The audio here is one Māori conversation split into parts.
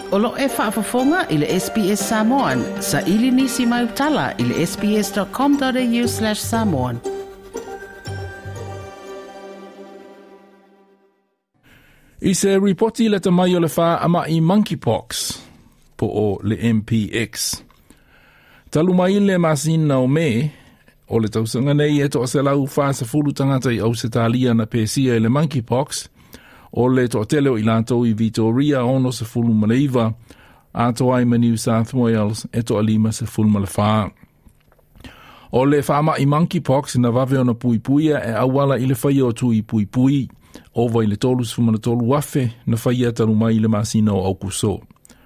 Olo e whaafafonga i le SBS Samoan. Sa ili nisi mai utala i le sbs.com.au/Samoan. I se reporti le tamai o le wha ama i monkeypox po o le MPX. Talu mai le masina o me o le tausanga nei e to se lau wha sa fulu tangata i Ausitalia na pesia i le monkeypox o le to tele i lanto i Victoria ono sa fulu maleiva ato ai ma New South Wales e to alima sa fulu malefa. O le wha ama i monkeypox na vave ona pui puia e awala i le whai o tu i pui pui ova i le tolus fumana tolu wafe na whaia talu mai le masina o Aukuso.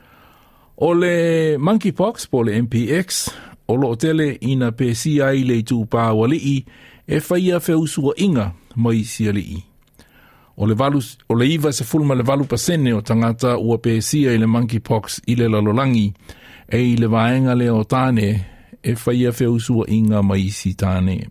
O le monkeypox po le MPX o lo tele ina pesi ai le tūpā walii e whaia feusua inga mai sialii. O le iwa se fulma le 8% o tangata ua pēsia i le monkeypox i le lalolangi e i le vaenga le o tāne e whaia feusua inga mai si tāne.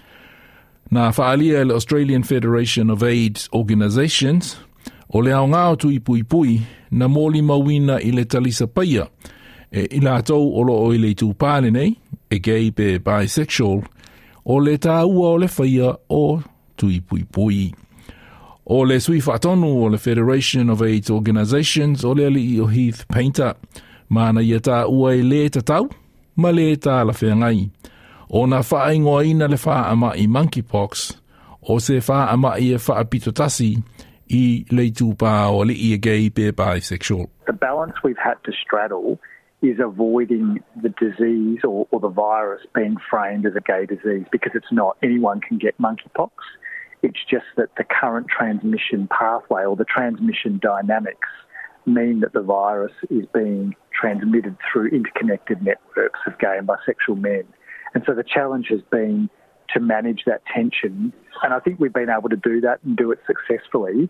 Nā whaalia le Australian Federation of AIDS Organisations o le ao ngāo tui pui pui na mōli mawina i le talisa paia e i lātou o lo o i le tūpāne nei e gay pe bisexual o le tāua o le whaia o tui pui pui. O le sui whaatonu o le Federation of AIDS Organisations o le ali o Heath Painter, mana ia tā ua e le tatau, ma le tā la whengai. O na wha ingoa ina le wha ama i monkeypox, o se wha ama i e wha pitotasi i le tūpā o le i e gay pe bisexual. The balance we've had to straddle is avoiding the disease or the virus being framed as a gay disease, because it's not. Anyone can get monkeypox. It's just that the current transmission pathway or the transmission dynamics mean that the virus is being transmitted through interconnected networks of gay and bisexual men. And so the challenge has been to manage that tension. And I think we've been able to do that and do it successfully.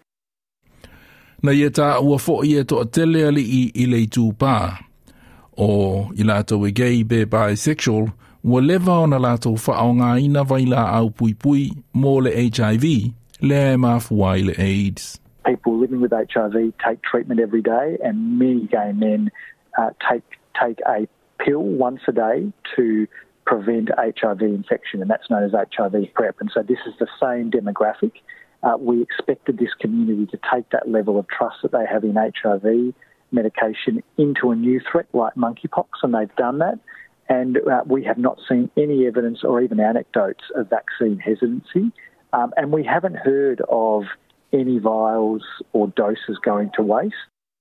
Na ia tā ua fo ia to tele ali i le tūpā o i lātou e gay be bisexual ua lewa o na lātou whaonga ina vaila au pui pui mō le HIV le mafua i le AIDS. People living with HIV take treatment every day, and many gay men take a pill once a day to prevent HIV infection, and that's known as HIV PrEP. And so this is the same demographic. We expected this community to take that level of trust that they have in HIV medication into a new threat like monkeypox, and they've done that. And we have not seen any evidence or even anecdotes of vaccine hesitancy. And we haven't heard of any vials or doses going to waste.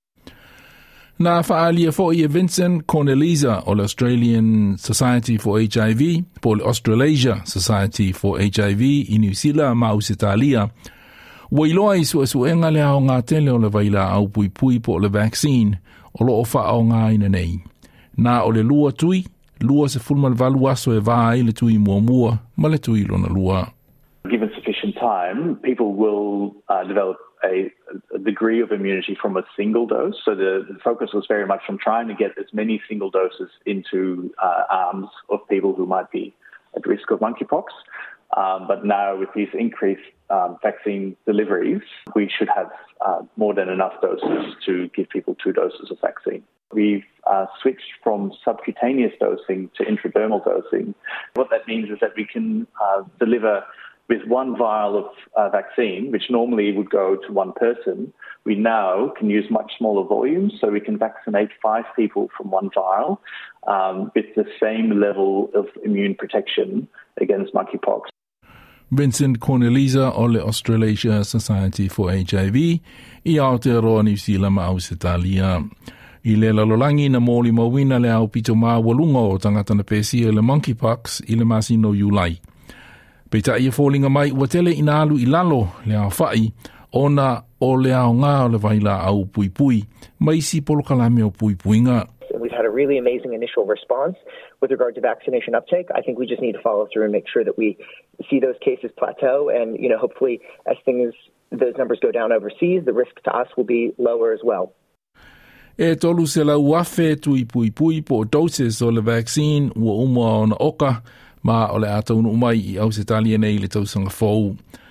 Nā whaalia fo i Vincent Cornelisa o le Australian Society for HIV, po le Australasia Society for HIV i New Zealand ma Ausitalia, wa iloa i suenga le ao ngā tele o le vaila au pui pui po le vaccine o lo o wha ao ngā ina nei. Nā o le lua tui, lua se fulma le valu aso e vai le tui mua ma le tui lona lua. Given sufficient time, people will develop a degree of immunity from a single dose. So the focus was very much on trying to get as many single doses into arms of people who might be at risk of monkeypox. But now with these increased vaccine deliveries, we should have more than enough doses to give people 2 doses of vaccine. We've switched from subcutaneous dosing to intradermal dosing. What that means is that we can deliver with 1 vial of vaccine, which normally would go to 1 person. We now can use much smaller volumes, so we can vaccinate 5 people from 1 vial with the same level of immune protection against monkeypox. Vincent Cornelisa o le Australasia Society for HIV i Aotearoa New Zealand ma Ausitalia. I le lalolangi na mōli mawina le au pito mā walunga o tangata na pēsia le monkeypox i le masino Julai. Peita ia fōlinga mai ua tele ina alu i lalo le au whai ona o le au ngā o le vaila au pui pui mai si polokalame o pui puinga. We've had a really amazing initial response with regard to vaccination uptake. I think we just need to follow through and make sure that we see those cases plateau, and hopefully as those numbers go down overseas, the risk to us will be lower as well. E tolu se la uafe tui pui pui po doses o le vaccine ua umua o na oka ma o le atau umai i Ausitalia nei le tausanga fōu.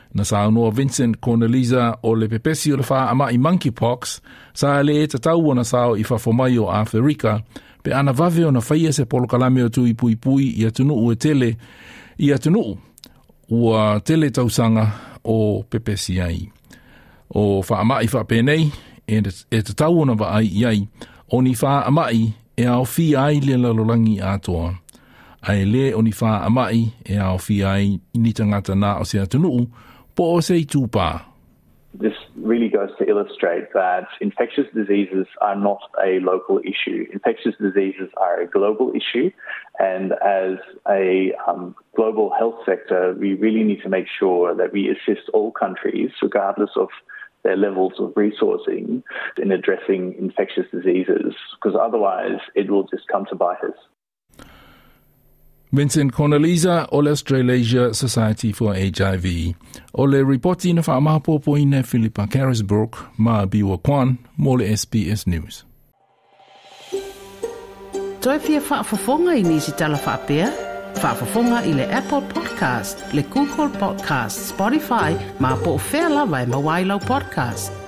Na saunoa Vincent Corneliza o le pepesi o le wha ama I monkeypox, sa le e tatau na sao I whafomai o Afrika, pe ana vave o na whaia se polokalame o tui pui pui I atunu ue tele, I atunu ua tele tausanga o pepesi ai. O wha amai wha penei, e tatau na wa ai iai, o ni wha amai e ao fi ai le lalolangi atoa. Ai le o ni wha amai e ao fi ai ni tangata na o se atunu, po o se I tūpā. This really goes to illustrate that infectious diseases are not a local issue. Infectious diseases are a global issue, and as a global health sector, we really need to make sure that we assist all countries, regardless of their levels of resourcing, in addressing infectious diseases, because otherwise it will just come to bite us. Vincent Corneliza o le Australasia Society for HIV. O le reporti na whaamahapopo I ne Philippa Carisbrook ma Biwa Kwan mo le SBS News. Toi fia whaafafonga I nisi tala whaapea? Whaafafonga I le Apple Podcast, le Google Podcast, Spotify, ma po whea lawa e mawailau podcast.